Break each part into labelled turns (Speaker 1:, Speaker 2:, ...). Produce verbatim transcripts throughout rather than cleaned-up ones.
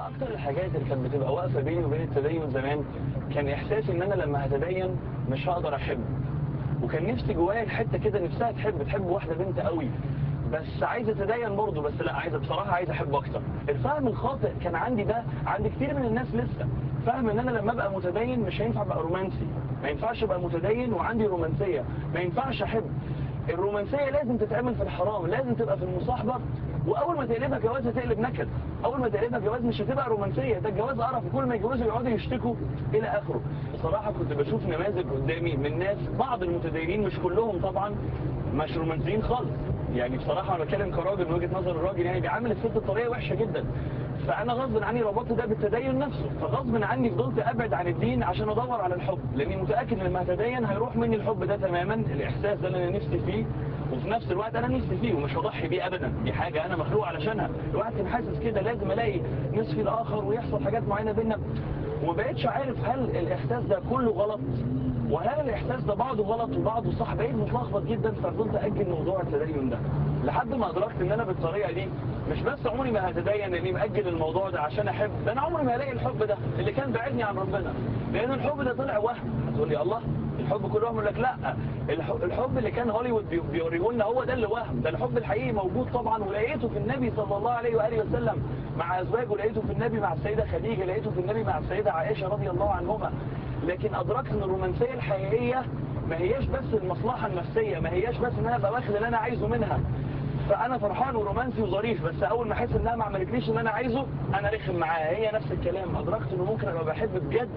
Speaker 1: اكتر الحاجات اللي كانت بتبقى واقفه بيني وبين التدين زمان كان احساسي ان انا لما هتدين مش هقدر احب. وكان نفسي جوايا الحته كده نفسها تحب تحب واحده بنت قوي، بس عايز اتدين برضه، بس لا عايز بصراحه عايز احب اكتر. الفهم الخاطئ كان عندي ده عند كتير من الناس لسه، فاهم ان انا لما ابقى متدين مش هينفع ابقى رومانسي، ما ينفعش ابقى متدين وعندي رومانسيه، ما ينفعش احب. الرومانسيه لازم تتعمل في الحرام، لازم تبقى في المصاحبه، واول ما تقلبها جواز هتقلب نكد. اول ما تقلبها جواز مش هتبقى رومانسيه، ده الجواز قرف، وكل ما يتجوزوا يقعدوا يشتكوا الى اخره. بصراحه كنت بشوف نماذج قدامي من ناس، بعض المتدينين مش كلهم طبعا، مش رومانسيين خالص. يعني بصراحه انا بتكلم كراجل من وجهه نظر الراجل، يعني بيعامل الست بطريقه وحشه جدا. فانا غصب عني ربطت ده بالتدين نفسه، فغصب عني فضلت ابعد عن الدين عشان ادور على الحب، لاني متاكد ان لما هتدين هيروح مني الحب ده تماما، الاحساس ده اللي انا نفسي فيه، وفي نفس الوقت انا نفسي فيه ومش هضحي بيه ابدا. دي حاجه انا مخلوق علشانها. الواحد كان حاسس كده لازم الاقي نصفي الاخر ويحصل حاجات معينه بينا، وما بقتش عارف هل الاحساس ده كله غلط وهل الاحساس ده بعضه غلط وبعضه صح. بقيت متلخبط جدا، ففضلت اجل موضوع التدين ده لحد ما ادركت ان انا بالطريقه دي مش بس عمري ما هتدين اني ماجل الموضوع ده عشان احب، ده انا عمري ما هلاقي الحب ده اللي كان بعدني عن ربنا، لان الحب ده طلع وهم. هتقول لي الله الحب كله وهم؟ لك لا، الحب اللي كان هوليوود بيوريه لنا هو ده اللي وهم. ده الحب الحقيقي موجود طبعا، ولقيته في النبي صلى الله عليه واله وسلم مع ازواجه، لقيته في النبي مع السيده خديجه، لقيته في النبي مع السيده عائشه رضي الله عنهما. لكن ادركت ان الرومانسيه الحقيقيه ما هياش بس المصلحه النفسيه، ما هياش بس ان انا ابقى واخد اللي انا عايزه منها فانا فرحان ورومانسي وظريف، بس اول ما احس انها ما عملتليش اللي انا عايزه انا رخم معاها. هي نفس الكلام، ادركت انه ممكن ابقى بحب بجد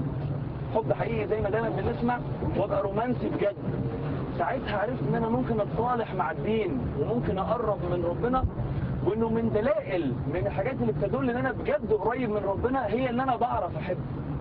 Speaker 1: حب حقيقي زي ما دايما بنسمع، وابقى رومانسي بجد. ساعتها عرفت ان انا ممكن اتصالح مع الدين وممكن اقرب من ربنا، وانه من دلائل من الحاجات اللي بتدل ان انا بجد قريب من ربنا هي ان انا بعرف احب،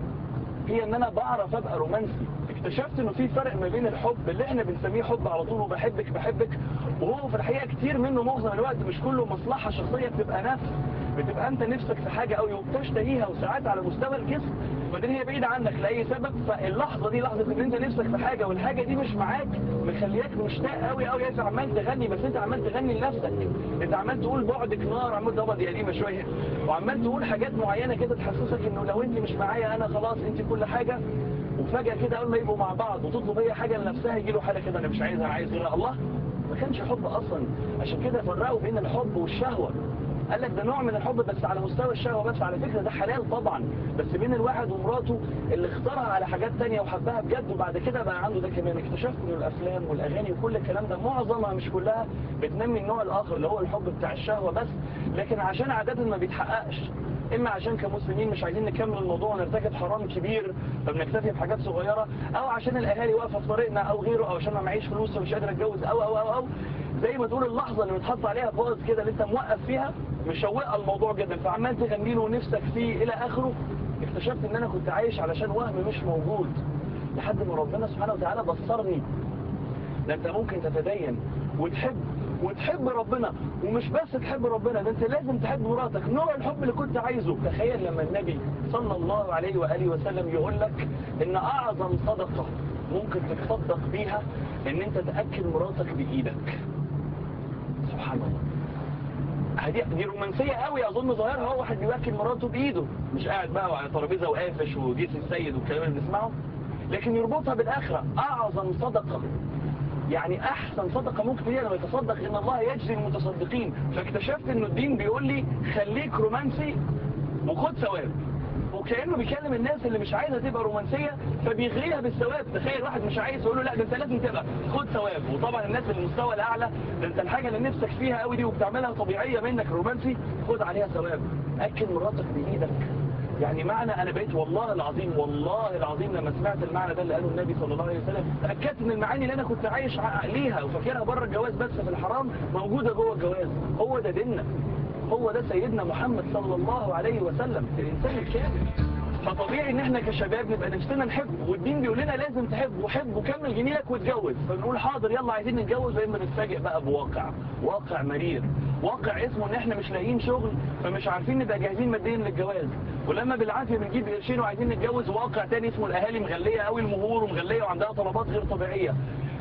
Speaker 1: هي ان انا بعرف ابقى رومانسي. اكتشفت انه في فرق ما بين الحب اللي احنا بنسميه حب على طول وبحبك بحبك، وهو في الحقيقه كتير منه معظم الوقت مش كله مصلحه شخصيه، بتبقى نفس، بتبقى انت نفسك في حاجه قوي وبتشتهيها، وساعات على مستوى الجسم وبعدين هي بعيده عنك لاي سبب، فاللحظه دي لحظه ان انت نفسك في حاجه والحاجه دي مش معاك مخلياك مشتاق قوي قوي، انت عمال تغني، بس انت عمال تغني لنفسك، انت عمال تقول بعدك نار، عمال تقبض يا قديمه شويه، وعمال تقول حاجات معينه كده تحسسك انه لو انت مش معايا انا خلاص انت كل حاجه. وفجأة كده اول ما يبقوا مع بعض وتطلب هي حاجة لنفسها يجي له حالة كده انا مش عايزها، انا عايز غيرها. الله، ما كانش حب اصلا. عشان كده فرقوا بين الحب والشهوة، قال لك ده نوع من الحب بس على مستوى الشهوة بس، على فكرة ده حلال طبعا، بس بين الواحد ومراته اللي اختارها على حاجات تانية وحبها بجد وبعد كده بقى عنده ده كمان. اكتشفت ان الافلام والاغاني وكل الكلام ده معظمها مش كلها بتنمي النوع الاخر اللي هو الحب بتاع الشهوة بس، لكن عشان عادة ما بيتحققش، اما عشان كمسلمين مش عايزين نكمل الموضوع ونرتكب حرام كبير فبنكتفي بحاجات صغيرة، او عشان الاهالي واقفه في طريقنا او غيره، او عشان ما معيش فلوس ومش قادر اتجوز، أو, او او او زي ما تقول اللحظه اللي بتحط عليها باوز كده اللي انت موقف فيها مشوقه الموضوع جدا، فعمال تغني له ونفسك فيه الى اخره. اكتشفت ان انا كنت عايش علشان وهم مش موجود، لحد ما ربنا سبحانه وتعالى بصرني ده انت ممكن تتدين وتحب وتحب ربنا، ومش بس تحب ربنا، ده انت لازم تحب مراتك، نوع الحب اللي كنت عايزه. تخيل لما النبي صلى الله عليه وآله وسلم يقول لك ان اعظم صدقة ممكن تتصدق بيها ان انت تأكل مراتك بايدك. سبحان الله، دي, دي رومانسية قوي اظن ظاهرها هو واحد بيأكل مراته بايده، مش قاعد بقى على ترابيزه وقافش وجيس السيد والكلام اللي بنسمعه، لكن يربطها بالاخره. اعظم صدقة يعني احسن صدقه ممكن هي لما يتصدق ان الله يجزي المتصدقين. فاكتشفت انه الدين بيقول لي خليك رومانسي وخد ثواب، وكانه بيكلم الناس اللي مش عايزه تبقى رومانسيه فبيغريها بالثواب. تخيل واحد مش عايز يقول له لا ده انت لازم تبقى خد ثواب، وطبعا الناس اللي المستوى الاعلى ده انت الحاجه اللي نفسك فيها قوي دي وبتعملها طبيعيه منك رومانسي خد عليها ثواب. اكل مراتك بايدك، يعني معنى انا بقيت والله العظيم والله العظيم لما سمعت المعنى ده اللي قاله النبي صلى الله عليه وسلم تاكدت ان المعاني اللي انا كنت عايش ليها وفاكرها بره الجواز بس في الحرام موجوده جوه الجواز. هو ده ديننا، هو ده سيدنا محمد صلى الله عليه وسلم الانسان الكامل. فطبيعي ان احنا كشباب نبقى نفسنا نحب، والدين بيقول لنا لازم تحب وحب وكمل جميلك واتجوز، فبنقول حاضر يلا عايزين نتجوز، واما نتفاجئ بقى بواقع، واقع مرير، واقع اسمه ان احنا مش لاقيين شغل فمش عارفين نبقى جاهزين ماديا للجواز، ولما بالعافيه بنجيب قرشين وعايزين نتجوز واقع تاني اسمه الاهالي مغليه قوي المهور ومغليه وعندها طلبات غير طبيعيه،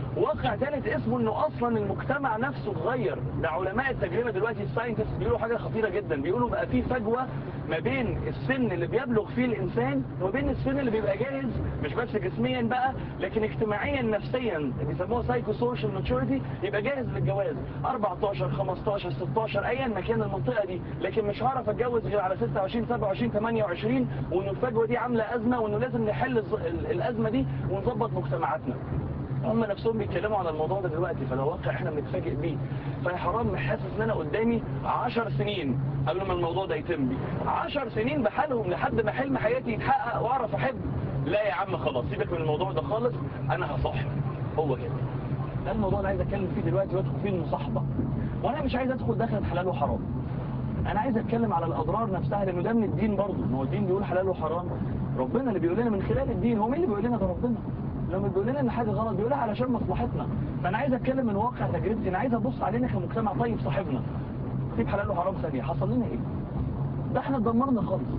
Speaker 1: واقع ثالث اسمه انه اصلا المجتمع نفسه اتغير. ده علماء التجربه دلوقتي الساينتست بيقولوا حاجه خطيره جدا، بيقولوا بقى في فجوه ما بين السن اللي بيبلغ فيه الانسان وما بين السن اللي بيبقى جاهز، مش بس جسميا بقى لكن اجتماعيا نفسيا، بيسموها سايكو سوشيال ماتشوريتي، يبقى جاهز للجواز أربعتاشر خمستاشر ستاشر ايا ما كان المنطقه دي، لكن مش هعرف اتجوز غير على ستة وعشرين سبعة وعشرين ثمانية وعشرين، وانه الفجوه دي عامله ازمه، وانه لازم نحل الازمه دي ونظبط مجتمعاتنا. هم نفسهم بيتكلموا على الموضوع ده دلوقتي، فده واقع احنا بنتفاجئ بيه. فيا حرام حاسس ان انا قدامي عشر سنين قبل ما الموضوع ده يتم بي عشر سنين بحالهم لحد ما حلم حياتي يتحقق واعرف احب. لا يا عم خلاص سيبك من الموضوع ده خالص، انا هصاحب. هو كده ده الموضوع اللي عايز اتكلم فيه دلوقتي، وادخل فيه المصاحبه. وانا مش عايز ادخل داخل حلال وحرام، انا عايز اتكلم على الاضرار نفسها، لانه ده من الدين برضه. ما هو الدين بيقول حلال وحرام، ربنا اللي بيقول لنا من خلال الدين. هو مين اللي بيقول لنا؟ ده ربنا. لما بيقول لنا ان حاجه غلط بيقولها علشان مصلحتنا. فانا عايز اتكلم من واقع تجربتي، انا عايز ابص علينا كمجتمع. طيب صاحبنا سيب حلال وحرام ثانيه، حصل لنا ايه؟ ده احنا اتدمرنا خالص.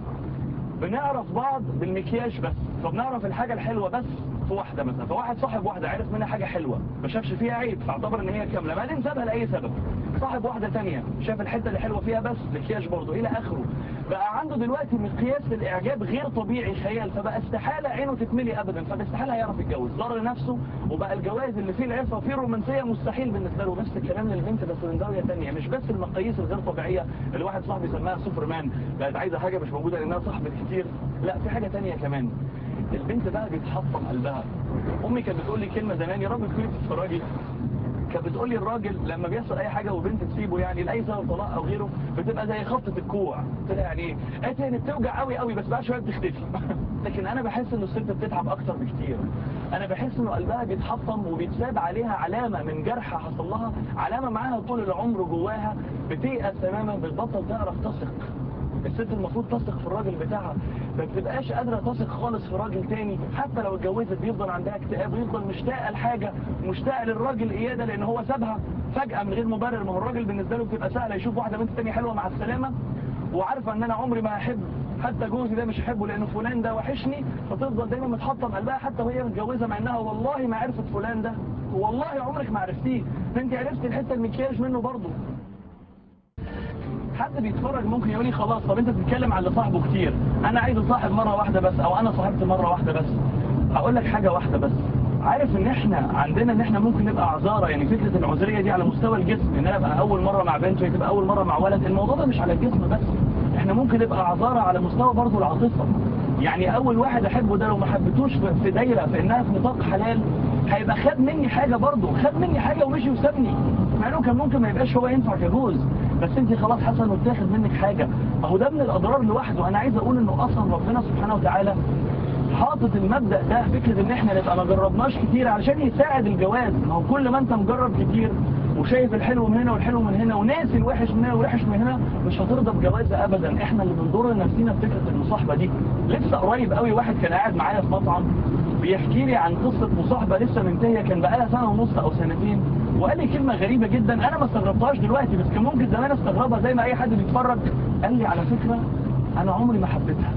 Speaker 1: بنعرف بعض بالمكياج بس، فبنعرف الحاجه الحلوه بس في واحده مثلا. فواحد صاحب واحده عرف منها حاجه حلوه ما شافش فيها عيب، فاعتبر ان هي كامله، بعدين سابها لاي سبب. صاحب واحده ثانيه شاف الحته اللي حلوه فيها بس مكياج برضه الى اخره، بقى عنده دلوقتي مقياس للاعجاب غير طبيعي خيال، فبقى استحاله عينه تتملي ابدا، فاستحاله هيعرف يتجوز، ضر نفسه. وبقى الجواز اللي فيه العفه وفيه الرومانسيه مستحيل بالنسبه له. نفس الكلام للبنت بس من زاويه ثانيه، مش بس المقاييس الغير طبيعيه اللي واحد صاحبي سماها سوبرمان، بقت عايزه حاجه مش موجوده لانها صاحبت كتير، لا في حاجه ثانيه كمان. البنت بقى بيتحطم قلبها. امي كانت بتقول لي كلمه زمان، يا رب تكوني بتتفرجي، كانت بتقول لي الراجل لما بيحصل اي حاجه وبنت تسيبه يعني لاي سبب طلاق او غيره، بتبقى زي خبطه الكوع. قلت لها يعني ايه؟ قالت لي بتوجع قوي قوي بس بعد شويه بتختفي. لكن انا بحس ان الست بتتعب اكتر بكتير. انا بحس انه قلبها بيتحطم وبيتساب عليها علامه من جرح حصل لها، علامه معاها طول العمر جواها، بتيأس تماما، بتبطل تعرف تثق. الست المفروض تثق في الراجل بتاعها، ما بتبقاش قادره تثق خالص في راجل تاني. حتى لو اتجوزت بيفضل عندها اكتئاب، ويفضل مشتاقه لحاجه، مشتاقه للراجل اياده لان هو سابها فجاه من غير مبرر. ما هو الراجل بالنسبه له بتبقى سهله، يشوف واحده بنت تانية حلوه مع السلامه، وعارفه ان انا عمري ما هحب حتى جوزي ده، مش هحبه لانه فلان ده وحشني، فتفضل دايما متحطم قلبها حتى وهي متجوزه، مع انها والله ما عرفت فلان ده، والله عمرك ما عرفتيه، انت عرفتي الحته المكياج منه برضه. حد بيتفرج ممكن يقول لي خلاص طب انت بتتكلم على اللي صاحبه كتير، انا عايز اصاحب مره واحده بس، او انا صاحبت مره واحده بس. هقول لك حاجه واحده بس، عارف ان احنا عندنا ان احنا ممكن نبقى عذاره، يعني فكره العذريه دي على مستوى الجسم، ان انا ابقى اول مره مع بنت وهي تبقى اول مره مع ولد، الموضوع ده مش على الجسم بس، احنا ممكن نبقى عذاره على مستوى برضه العاطفه. يعني اول واحد احبه ده لو ما حبيتوش في دايره في انها في نطاق حلال، هيبقى خد مني حاجه برضه، خد مني حاجه ومشي وسابني، مع انه كان ممكن ما يبقاش هو ينفع كجوز، بس انت خلاص حاسه انه بتاخد منك حاجه. اهو ده من الاضرار لوحده. انا عايز اقول انه اصلا ربنا سبحانه وتعالى حاطط المبدا ده، فكره ان احنا نبقى ما جربناش كتير علشان يساعد الجواز. ما هو كل ما انت مجرب كتير وشايف الحلو من هنا والحلو من هنا وناسي الوحش من هنا والوحش من هنا، مش هترضى بجوازه ابدا. احنا اللي بنضر نفسينا بفكره المصاحبه دي. لسه قريب قوي واحد كان قاعد معايا في مطعم بيحكي لي عن قصه مصاحبه لسه منتهيه، كان بقالها سنه ونص او سنتين، وقال لي كلمه غريبه جدا انا ما استغربتهاش دلوقتي، بس كان ممكن زمان استغربها زي ما اي حد بيتفرج. قال لي على فكره انا عمري ما حبيتها.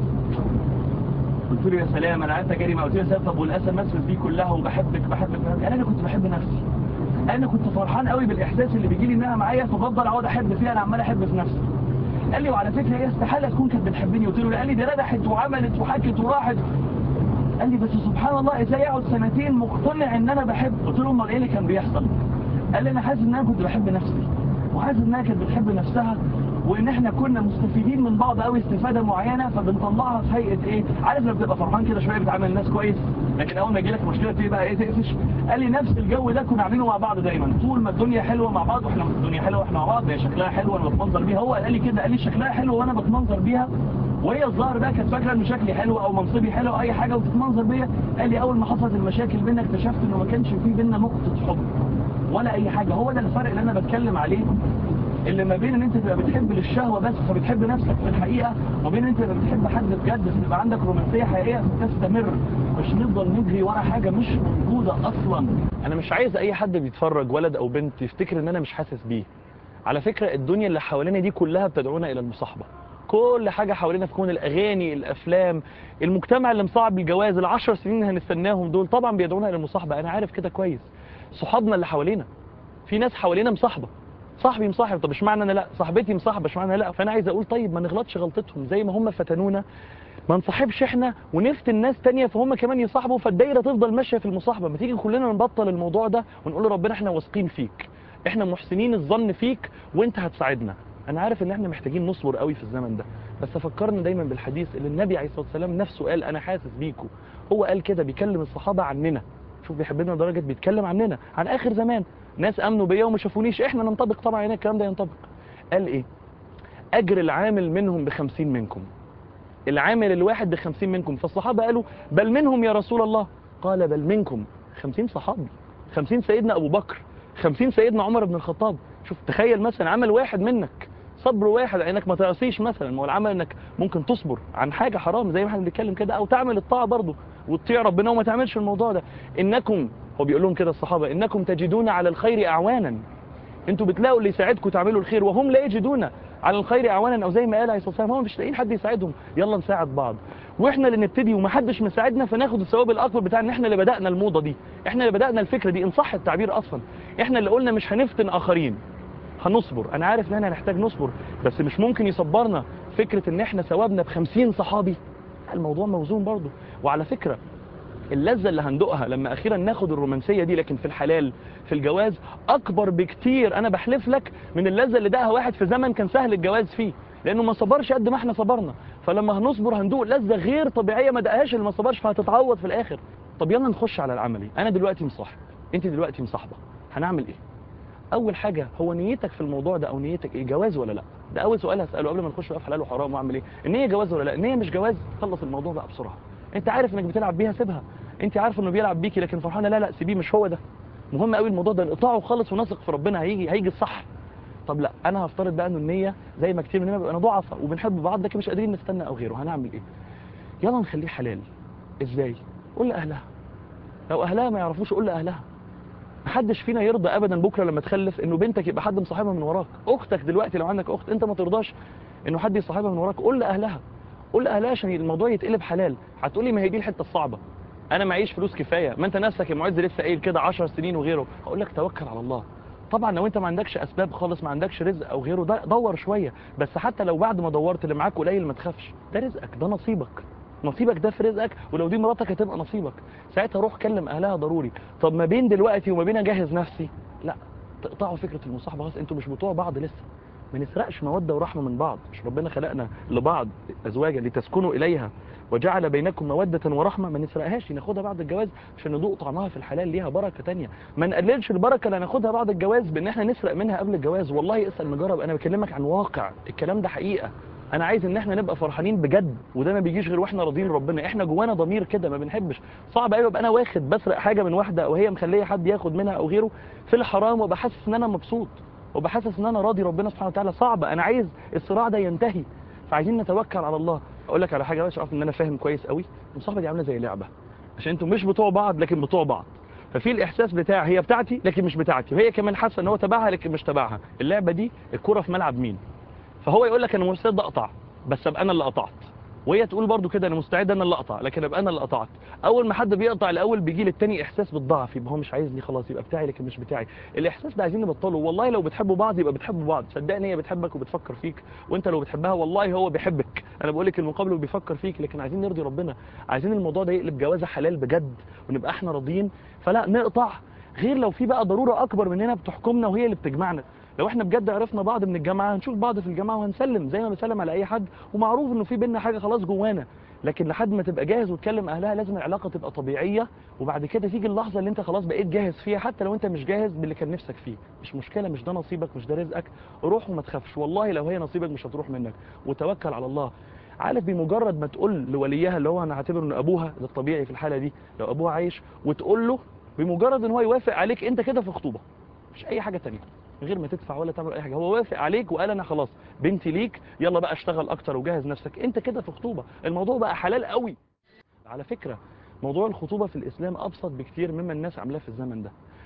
Speaker 1: قلت له يا سلام، انا قعدت اجري ما قلت له طب والاس ام اس دي كلها وبحبك بحبك بحبك. انا كنت بحب نفسي، انا كنت فرحان قوي بالاحساس اللي بيجي لي انها معايا، فبفضل اقعد احب فيها، انا عمال احب في نفسي. قال لي وعلى فكره هي استحاله تكون كانت بتحبني. قلت له لا. قال لي دي ردحت وعملت وحكت وراحت. قال لي بس سبحان الله ازاي اقعد سنتين مقتنع ان انا بحب. قلت له امال ايه اللي كان بيحصل؟ قال لي انا حاسس ان انا كنت بحب نفسي، وحاسس انها كانت بتحب نفسها، وان احنا كنا مستفيدين من بعض قوي استفاده معينه، فبنطلعها في هيئه ايه؟ عارف لما بتبقى فرحان كده شويه بتعامل الناس كويس، لكن اول ما يجي لك مشكله ايه بقى؟ ايه تقفش. قال لي نفس الجو ده كنا عاملينه مع بعض دايما، طول ما الدنيا حلوه مع بعض، واحنا الدنيا حلوه واحنا مع بعض، هي شكلها حلو وانا بتمنظر بيها. هو قال لي كده، قال لي شكلها حلو وانا بتمنظر بيها، وهي الظاهر بقى كانت فاكره ان شكلي حلو او منصبي حلو او اي حاجه وبتتمنظر بيا. قال لي اول ما حصلت المشاكل بينا اكتشفت انه ما كانش في بينا نقطه حب ولا اي حاجه. هو ده الفرق اللي انا بتكلم عليه، اللي ما بين ان انت تبقى بتحب للشهوه بس فبتحب نفسك في الحقيقه، وبين ان انت تبقى بتحب حد بجد فتبقى عندك رومانسيه حقيقيه فتستمر، مش نفضل نجري ورا حاجه مش موجوده اصلا. انا مش عايز اي حد بيتفرج ولد او بنت يفتكر ان انا مش حاسس بيه. على فكره الدنيا اللي حوالينا دي كلها بتدعونا الى المصاحبه، كل حاجه حوالينا في كون الاغاني، الافلام، المجتمع اللي مصعب الجواز، العشر سنين اللي هنستناهم دول طبعا بيدعونا الى المصاحبه. انا عارف كده كويس. صحابنا اللي حوالينا، في ناس حوالينا مصاحبه، صاحبي مصاحب، طب اشمعنى انا لا؟ صاحبتي مصاحبه، اشمعنى لا؟ فانا عايز اقول طيب ما نغلطش غلطتهم زي ما هم فتنونا، ما نصاحبش احنا ونفتن ناس تانية فهم كمان يصاحبوا، فالدايره تفضل ماشيه في المصاحبه. ما تيجي كلنا نبطل الموضوع ده ونقول لربنا احنا واثقين فيك، احنا محسنين الظن فيك وانت هتساعدنا. انا عارف ان احنا محتاجين نصبر قوي في الزمن ده، بس فكرنا دايما بالحديث اللي النبي عليه الصلاه والسلام نفسه قال انا حاسس بيكم. هو قال كده بيكلم الصحابه عننا، شوف بيحبنا لدرجه بيتكلم عننا عن اخر زمان، ناس امنوا بيا وما شافونيش، احنا ننطبق طبعا هنا الكلام ده ينطبق. قال ايه؟ اجر العامل منهم بخمسين منكم، العامل الواحد بخمسين منكم. فالصحابة قالوا بل منهم يا رسول الله، قال بل منكم. خمسين صحابي، خمسين سيدنا أبو بكر، خمسين سيدنا عمر بن الخطاب. شوف تخيل مثلا عمل واحد منك، صبر واحد، انك ما تعصيش مثلا، ما هو العمل انك ممكن تصبر عن حاجة حرام زي ما احنا بنتكلم كده، او تعمل الطاعة برضه وتطيع ربنا وما تعملش الموضوع ده. انكم، هو بيقول لهم كده الصحابة، انكم تجدون على الخير اعوانا، انتوا بتلاقوا اللي يساعدكم تعملوا الخير، وهم لا يجدون على الخير اعوانا، او زي ما قال عليه الصلاه والسلام هم مش لاقيين حد يساعدهم. يلا نساعد بعض، واحنا اللي نبتدي ومحدش مساعدنا، فناخد الثواب الاكبر بتاع ان احنا اللي بدانا الموضه دي، احنا اللي بدانا الفكره دي ان صح التعبير اصلا، احنا اللي قلنا مش هنفتن اخرين، هنصبر. انا عارف ان احنا هنحتاج نصبر، بس مش ممكن يصبرنا فكره ان احنا ثوابنا بخمسين صحابي. الموضوع موزون برضه. وعلى فكره اللذة اللي هندقها لما اخيرا ناخد الرومانسية دي لكن في الحلال في الجواز اكبر بكتير، انا بحلف لك، من اللذة اللي دقها واحد في زمن كان سهل الجواز فيه، لانه ما صبرش قد ما احنا صبرنا. فلما هنصبر هندوق لذة غير طبيعية ما دقهاش اللي ما صبرش، فهتتعوض في الاخر. طب يلا نخش على العملي. انا دلوقتي مصاحب، انت دلوقتي مصاحبة، هنعمل ايه؟ اول حاجة، هو نيتك في الموضوع ده او نيتك ايه؟ جواز ولا لا؟ ده اول سؤال هسأله قبل ما نخش بقى في حلال وحرام واعمل ايه. النية جواز ولا لا؟ النية مش جواز، خلص الموضوع بقى بسرعة. انت عارف انك بتلعب بيها، سيبها. انت عارف انه بيلعب بيكي لكن فرحانه، لا لا سيبيه، مش هو ده. مهم قوي الموضوع ده، نقطعه خالص ونثق في ربنا، هيجي هيجي الصح. طب لا، انا هفترض بقى انه النيه زي ما كتير مننا بيبقى ضعفاء وبنحب بعض لكن مش قادرين نستنى او غيره، هنعمل ايه؟ يلا نخليه حلال. ازاي؟ قول لاهلها، لو اهلها ما يعرفوش قول لاهلها. محدش فينا يرضى ابدا بكره لما تخلف انه بنتك يبقى حد مصاحبها من وراك. اختك دلوقتي لو عندك اخت انت ما ترضاش انه حد يصاحبها من وراك، قول لاهلها، قول لاهلها عشان الموضوع يتقلب حلال. هتقولي ما هي دي الحته الصعبه، انا معيش فلوس كفايه، ما انت نفسك يا معز لسه قايل كده عشر سنين وغيره. هقول لك توكل على الله. طبعا لو انت ما عندكش اسباب خالص، ما عندكش رزق او غيره، ده دور شويه، بس حتى لو بعد ما دورت اللي معاك قليل ما تخافش، ده رزقك، ده نصيبك، نصيبك ده في رزقك، ولو دي مراتك هتبقى نصيبك. ساعتها روح كلم اهلها ضروري. طب ما بين دلوقتي وما بين اجهز نفسي، لا، تقطعوا فكره المصاحبه خلاص، انتوا مش بتوع بعض لسه. ما نسرقش موده ورحمه من بعض، مش ربنا خلقنا لبعض ازواجا لتسكنوا اليها وجعل بينكم مودة ورحمة؟ ما نسرقهاش، ناخدها بعد الجواز عشان ندوق طعمها في الحلال، ليها بركة تانية. ما نقللش البركة اللي هناخدها بعد الجواز بان احنا نسرق منها قبل الجواز. والله اسأل نجرب، انا بكلمك عن واقع، الكلام ده حقيقة. انا عايز ان احنا نبقى فرحانين بجد، وده ما بيجيش غير واحنا راضيين ربنا، احنا جوانا ضمير كده ما بنحبش. صعب قوي ابقى انا واخد بسرق حاجة من واحدة او هي مخليه حد ياخد منها او غيره في الحرام وابقى حاسس ان انا مبسوط وبحاسس ان انا راضي ربنا سبحانه وتعالى. صعب، انا عايز الصراع ده ينتهي، فعايزين نتوكل على الله. اقول لك على حاجه بس اعرف ان انا فاهم كويس قوي، المصاحبه دي عامله زي لعبه، عشان انتوا مش بتوع بعض لكن بتوع بعض، ففي الاحساس بتاع هي بتاعتي لكن مش بتاعتي، وهي كمان حاسه ان هو تبعها لكن مش تبعها. اللعبه دي الكره في ملعب مين؟ فهو يقول لك انا مستعد اقطع بس ابقى انا اللي قطعت، وهي تقول برضو كده انا مستعد انا اللي اقطع لكن ابقى انا اللي قطعت. اول ما حد بيقطع الاول بيجي للتاني احساس بالضعف، يبقى هو مش عايزني خلاص يبقى بتاعي لكن مش بتاعي. الاحساس ده عايزين نبطله. والله لو بتحبوا بعض يبقى بتحبوا بعض، صدقني هي بتحبك وبتفكر فيك، وانت لو بتحبها والله هو بيحبك. انا بقول لك المقابل وبيفكر فيك، لكن عايزين نرضي ربنا، عايزين الموضوع ده يقلب جوازه حلال بجد ونبقى احنا راضيين، فلا نقطع. غير لو في بقى ضروره اكبر مننا بتحكمنا وهي اللي بتجمعنا. لو احنا بجد عرفنا بعض من الجامعه هنشوف بعض في الجامعه وهنسلم زي ما بسلم على اي حد، ومعروف انه في بينا حاجه خلاص جوانا. لكن لحد ما تبقى جاهز وتكلم اهلها لازم العلاقه تبقى طبيعيه، وبعد كده تيجي اللحظه اللي انت خلاص بقيت جاهز فيها، حتى لو انت مش جاهز باللي كان نفسك فيه مش مشكله، مش ده نصيبك مش ده رزقك، روح وما تخافش، والله لو هي نصيبك مش هتروح منك، وتوكل على الله. عارف بمجرد ما تقول لوليها اللي هو انا هعتبر ان ابوها ده الطبيعي في الحاله دي لو ابوها عايش، وتقول له بمجرد ان هو يوافق عليك انت كده في خطوبه، مش اي حاجه ثانيه، من غير ما تدفع ولا تعمل اي حاجه، هو وافق عليك وقال انا خلاص بنتي ليك، يلا بقى اشتغل اكتر وجهز نفسك، انت كده في خطوبه، الموضوع بقى حلال قوي. على فكره موضوع الخطوبه في الاسلام ابسط بكتير مما الناس عاملاه في الزمن ده.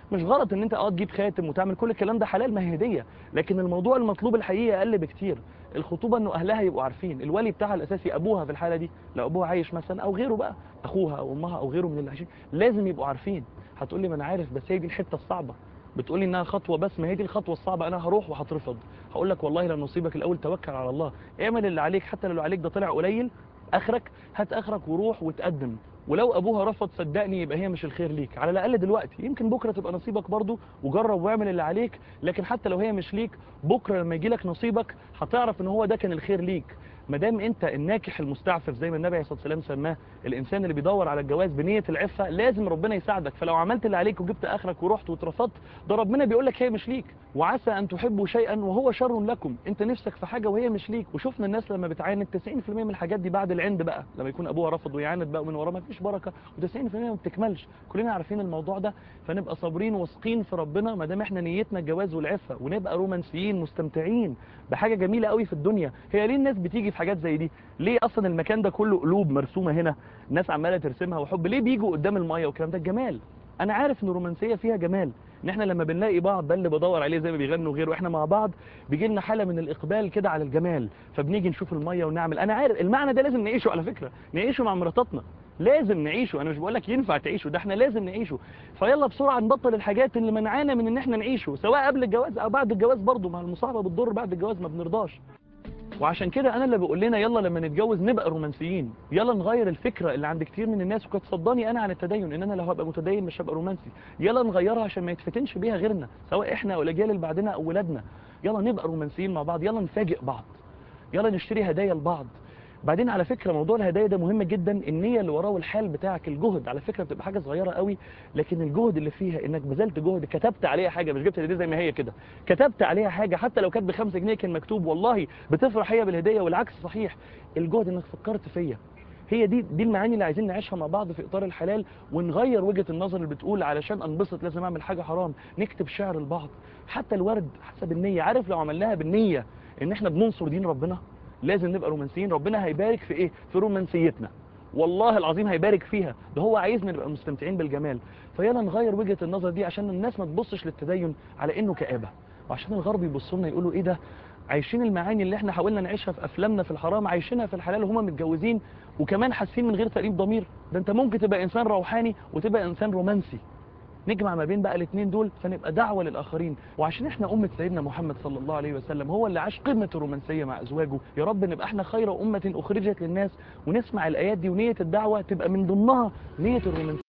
Speaker 1: مش غلط ان انت اه تجيب خاتم وتعمل كل الكلام ده، حلال، ما هي هديه. لكن الموضوع المطلوب الحقيقي اقل بكتير. الخطوبه انه اهلها يبقوا عارفين، الولي بتاعها الاساسي ابوها في الحاله دي، لو ابوها عايش مثلا او غيره بقى، اخوها او امها او غيره من اللي عايشين، لازم يبقوا عارفين. هتقول لي ما انا عارف، بس هي دي الحته الصعبه. بتقول لي انها خطوه بس، ما هي دي الخطوه الصعبه، انا هروح وهترفض. هقول لك والله لو نصيبك الاول توكل على الله، اعمل اللي عليك، حتى لو اللي عليك ده طلع قليل، اخرك هات اخرك وروح وتقدم. ولو ابوها رفض صدقني يبقى هي مش الخير ليك، على الاقل دلوقتي، يمكن بكره تبقى نصيبك برضو، وجرب واعمل اللي عليك. لكن حتى لو هي مش ليك، بكره لما يجي لك نصيبك هتعرف ان هو ده كان الخير ليك. ما دام انت الناكح المستعفف زي ما النبي عليه الصلاه والسلام سماه، الانسان اللي بيدور على الجواز بنيه العفه، لازم ربنا يساعدك. فلو عملت اللي عليك وجبت اخرك ورحت واترفضت، ده ربنا بيقول لك هي مش ليك. وعسى ان تحبوا شيئا وهو شر لكم، انت نفسك في حاجه وهي مش ليك. وشفنا الناس لما بتعاند تسعين في المية من الحاجات دي بعد العند بقى، لما يكون ابوها رفض ويعاند بقى من وراه ما فيش بركه، و90% ما بتكملش. كلنا عارفين الموضوع ده. فنبقى صابرين واثقين في ربنا ما دام احنا نيتنا الجواز والعفه، ونبقى رومانسيين مستمتعين بحاجه جميله قوي في الدنيا. هي ليه الناس بتيجي في حاجات زي دي؟ ليه اصلا المكان ده كله قلوب مرسومه هنا، الناس عماله ترسمها وحب؟ ليه بيجوا قدام الميه والكلام ده؟ الجمال. انا عارف ان الرومانسيه فيها جمال، ان احنا لما بنلاقي بعض، ده اللي بدور عليه زي ما بيغنوا غيره، احنا مع بعض بيجي لنا حاله من الاقبال كده على الجمال، فبنيجي نشوف الميه ونعمل. انا عارف المعنى ده لازم نعيشه على فكره، نعيشه مع مراتاتنا، لازم نعيشه. انا مش بقول لك ينفع تعيشه، ده احنا لازم نعيشه. فيلا بسرعه نبطل الحاجات اللي منعانا من ان احنا نعيشه، سواء قبل الجواز او بعد الجواز برضه، ما المصاحبه بتضر بعد الجواز، ما بنرضاش. وعشان كده انا اللي بقول لنا يلا لما نتجوز نبقى رومانسيين، يلا نغير الفكره اللي عند كتير من الناس وكانت صداني انا عن التدين، ان انا لو هبقى متدين مش هبقى رومانسي. يلا نغيرها عشان ما يتفتنش بيها غيرنا، سواء احنا او الاجيال اللي بعدنا او ولادنا. يلا نبقى رومانسيين مع بعض، يلا نفاجئ بعض، يلا نشتري هدايا لبعض. بعدين على فكره موضوع الهدايا ده مهم جدا، النيه اللي وراه والحال بتاعك، الجهد على فكره بتبقى حاجه صغيره قوي، لكن الجهد اللي فيها انك بذلت جهد، كتبت عليها حاجه، مش جبت الهديه زي ما هي كده، كتبت عليها حاجه حتى لو كانت بخمسة جنيه كان مكتوب، والله بتفرح هي بالهديه. والعكس صحيح، الجهد انك فكرت فيا. هي دي دي المعاني اللي عايزين نعيشها مع بعض في اطار الحلال، ونغير وجهه النظر اللي بتقول علشان انبسط لازم اعمل حاجه حرام. نكتب شعر لبعض، حتى الورد حسب النيه. عارف لو عملناها بالنيه ان احنا بننصر دين ربنا، لازم نبقى رومانسيين، ربنا هيبارك في ايه؟ في رومانسيتنا، والله العظيم هيبارك فيها، ده هو عايزنا نبقى مستمتعين بالجمال. فيلا نغير وجهة النظر دي عشان الناس ما تبصش للتدين على انه كآبة، وعشان الغرب يبصوا لنا يقولوا ايه ده، عايشين المعاني اللي احنا حاولنا نعيشها في افلامنا في الحرام، عايشينها في الحلال وهما متجوزين، وكمان حاسين من غير تأنيب ضمير. ده انت ممكن تبقى انسان روحاني وتبقى انسان رومانسي، نجمع ما بين بقى الاثنين دول، فنبقى دعوة للآخرين. وعشان احنا أمة سيدنا محمد صلى الله عليه وسلم، هو اللي عاش قمة الرومانسية مع أزواجه، يا رب نبقى احنا خير أمة أخرجت للناس، ونسمع الآيات دي ونية الدعوة تبقى من ضمنها نية الرومانسية.